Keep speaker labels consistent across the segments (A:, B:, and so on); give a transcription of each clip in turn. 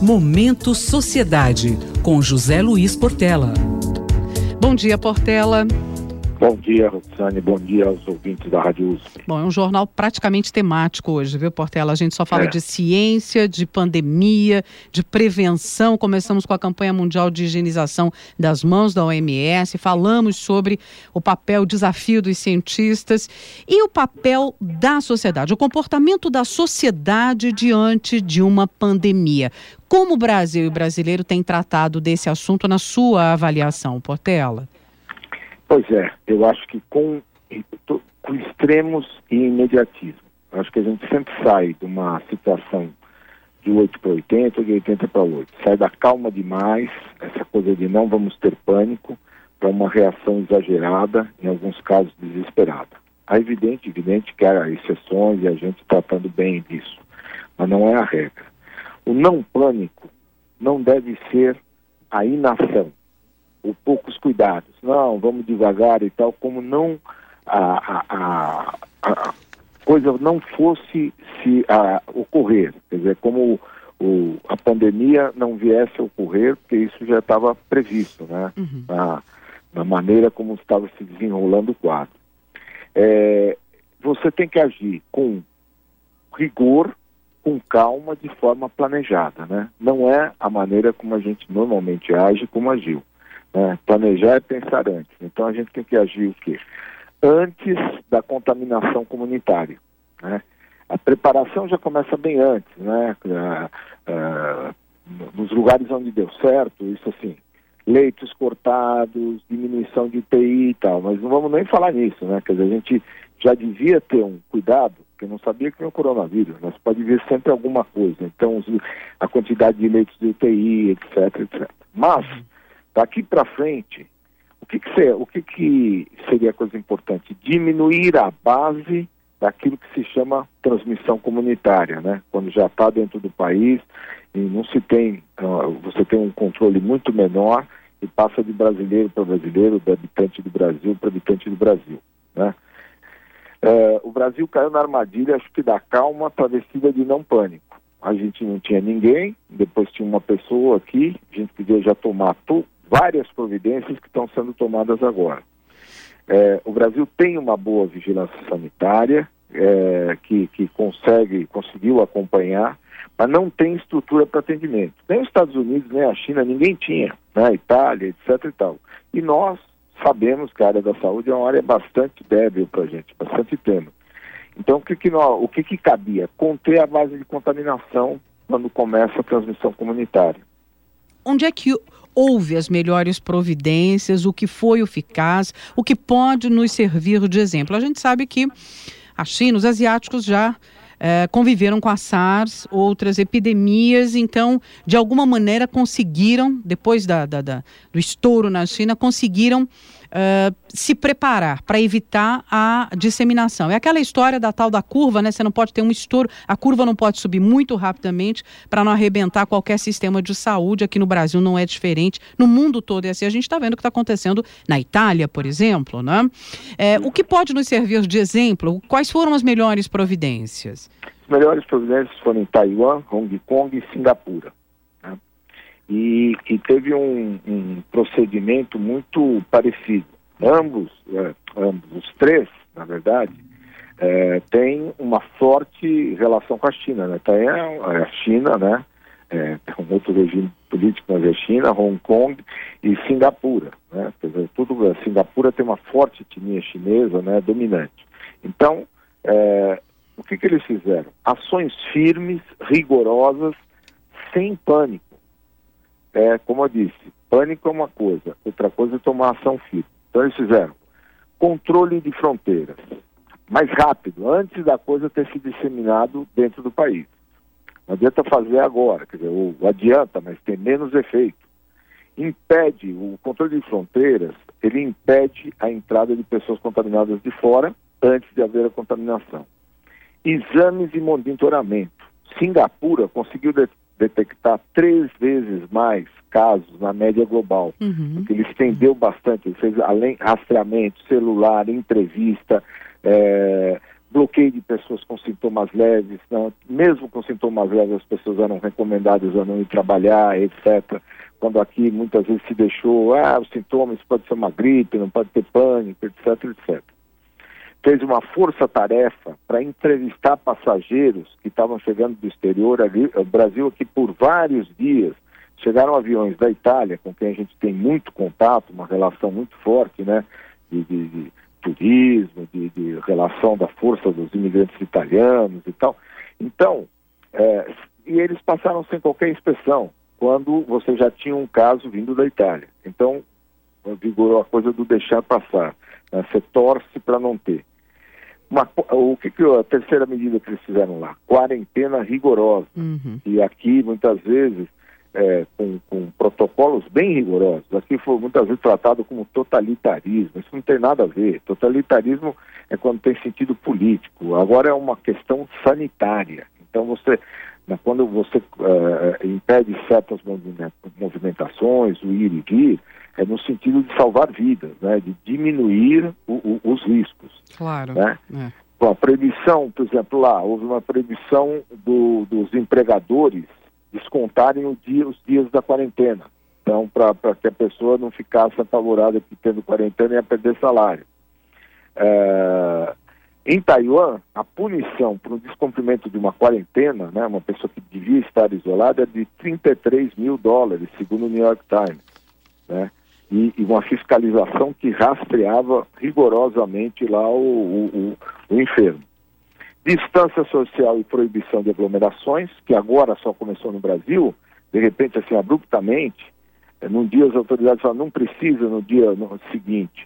A: Momento Sociedade, com José Luiz Portela. Bom dia, Portela.
B: Bom dia, Roxane. Bom dia aos ouvintes da Rádio USP.
A: Bom, é um jornal praticamente temático hoje, viu, Portela? A gente só fala de ciência, de pandemia, de prevenção. Começamos com a campanha mundial de higienização das mãos da OMS. Falamos sobre o papel, o desafio dos cientistas e o papel da sociedade, o comportamento da sociedade diante de uma pandemia. Como o Brasil e o brasileiro têm tratado desse assunto na sua avaliação, Portela?
B: Pois é, eu acho que com extremos e imediatismo. Eu acho que a gente sempre sai de uma situação de 8 para 80 ou de 80 para 8. Sai da calma demais, essa coisa de não vamos ter pânico, para uma reação exagerada, em alguns casos desesperada. É evidente que há exceções e a gente tratando bem disso, mas não é a regra. O não pânico não deve ser a inação. Ou poucos cuidados, não, vamos devagar e tal, como não a coisa não fosse ocorrer, quer dizer, como a pandemia não viesse a ocorrer, porque isso já estava previsto, né, na maneira como estava se desenrolando o quadro. Você tem que agir com rigor, com calma, de forma planejada, né, não é a maneira como a gente normalmente age, como agiu. Planejar é pensar antes. Então a gente tem que agir o quê? Antes da contaminação comunitária, né? A preparação já começa bem antes, né? Nos lugares onde deu certo, isso assim, leitos cortados, diminuição de UTI e tal, mas não vamos nem falar nisso, né? Quer dizer, a gente já devia ter um cuidado, porque não sabia que tinha o coronavírus, mas pode vir sempre alguma coisa. Então a quantidade de leitos de UTI, etc, etc. Mas daqui para frente, o que seria a coisa importante? Diminuir a base daquilo que se chama transmissão comunitária, né? Quando já está dentro do país e não se tem, você tem um controle muito menor e passa de brasileiro para brasileiro, de habitante do Brasil para habitante do Brasil, né? O Brasil caiu na armadilha, acho que da calma travestida de não pânico. A gente não tinha ninguém, depois tinha uma pessoa aqui, a gente podia já tomar várias providências que estão sendo tomadas agora. O Brasil tem uma boa vigilância sanitária, que conseguiu acompanhar, mas não tem estrutura para atendimento. Nem os Estados Unidos, nem a China, ninguém tinha, né? A Itália, etc. e tal. E nós sabemos que a área da saúde é uma área bastante débil para a gente, bastante tênue. Então, o que cabia? Conter a base de contaminação quando começa a transmissão comunitária.
A: Onde é que houve as melhores providências, o que foi eficaz, o que pode nos servir de exemplo? A gente sabe que a China, os asiáticos já conviveram com a SARS, outras epidemias, então, de alguma maneira conseguiram, depois do estouro na China, conseguiram se preparar para evitar a disseminação. É aquela história da tal da curva, né? Você não pode ter um estouro, a curva não pode subir muito rapidamente para não arrebentar qualquer sistema de saúde. Aqui no Brasil não é diferente, no mundo todo é assim. A gente está vendo o que está acontecendo na Itália, por exemplo, né? O que pode nos servir de exemplo? Quais foram as melhores providências?
B: As melhores providências foram em Taiwan, Hong Kong e Singapura. E teve um procedimento muito parecido. Ambos, os três, na verdade, têm uma forte relação com a China, né? Tem a China, né? Um outro regime político, mas é China, Hong Kong e Singapura, né? Quer dizer, Singapura tem uma forte etnia chinesa, né? Dominante. Então, o que eles fizeram? Ações firmes, rigorosas, sem pânico. Como eu disse, pânico é uma coisa, outra coisa é tomar ação firme. Então eles fizeram controle de fronteiras, mais rápido, antes da coisa ter se disseminado dentro do país. Não adianta fazer agora, quer dizer, ou adianta, mas tem menos efeito. O controle de fronteiras, ele impede a entrada de pessoas contaminadas de fora antes de haver a contaminação. Exames e monitoramento. Singapura conseguiu detectar 3 vezes mais casos na média global. Porque ele estendeu bastante, ele fez além rastreamento celular, entrevista, bloqueio de pessoas com sintomas leves, não, mesmo com sintomas leves as pessoas eram recomendadas a não ir trabalhar, etc. Quando aqui muitas vezes se deixou, os sintomas pode ser uma gripe, não pode ter pânico, etc, etc. Fez uma força-tarefa para entrevistar passageiros que estavam chegando do exterior. O Brasil aqui por vários dias, chegaram aviões da Itália, com quem a gente tem muito contato, uma relação muito forte, né, de turismo, de relação da força dos imigrantes italianos e tal. Então, e eles passaram sem qualquer inspeção, quando você já tinha um caso vindo da Itália. Então, vigorou a coisa do deixar passar, né? Você torce para não ter. O que a terceira medida que eles fizeram lá? Quarentena rigorosa. E aqui, muitas vezes, com protocolos bem rigorosos. Aqui foi muitas vezes tratado como totalitarismo. Isso não tem nada a ver. Totalitarismo é quando tem sentido político. Agora é uma questão sanitária. Então, quando você impede certas movimentações, o ir e vir, é no sentido de salvar vidas, né? De diminuir os riscos.
A: Claro.
B: Né? Bom, a proibição, por exemplo, lá, houve uma proibição dos empregadores descontarem os dias da quarentena. Então, para que a pessoa não ficasse apavorada que tendo quarentena ia perder salário. Em Taiwan, a punição por um descumprimento de uma quarentena, né, uma pessoa que devia estar isolada, é de $33 mil, segundo o New York Times. Né? E uma fiscalização que rastreava rigorosamente lá o enfermo. Distância social e proibição de aglomerações, que agora só começou no Brasil, de repente, assim, abruptamente, num dia as autoridades falam, não precisa, no seguinte,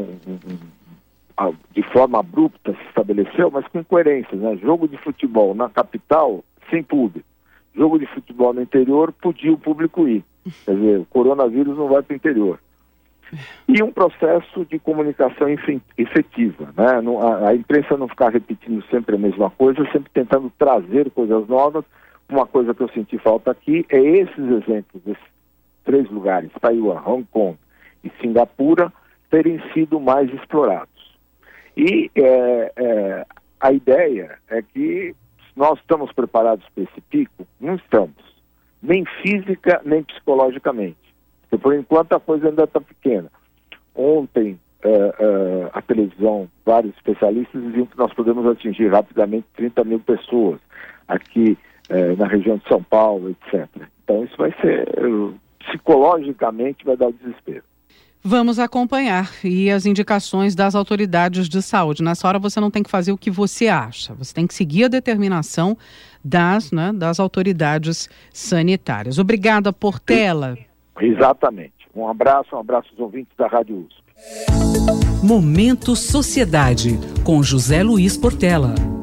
B: de forma abrupta se estabeleceu, mas com coerência, né? Jogo de futebol na capital, sem público. Jogo de futebol no interior, podia o público ir. Quer dizer, o coronavírus não vai para o interior. E um processo de comunicação efetiva, né? A imprensa não ficar repetindo sempre a mesma coisa, sempre tentando trazer coisas novas. Uma coisa que eu senti falta aqui é esses exemplos, desses 3 lugares, Taiwan, Hong Kong e Singapura, terem sido mais explorados. E a ideia é que nós estamos preparados para esse pico? Não estamos, nem física, nem psicologicamente. Porque, por enquanto, a coisa ainda está pequena. Ontem, a televisão, vários especialistas diziam que nós podemos atingir rapidamente 30 mil pessoas aqui na região de São Paulo, etc. Então, isso vai ser, psicologicamente, vai dar o desespero.
A: Vamos acompanhar e as indicações das autoridades de saúde. Nessa hora você não tem que fazer o que você acha, você tem que seguir a determinação das autoridades sanitárias. Obrigada, Portela.
B: Exatamente. Um abraço aos ouvintes da Rádio USP.
C: Momento Sociedade, com José Luiz Portela.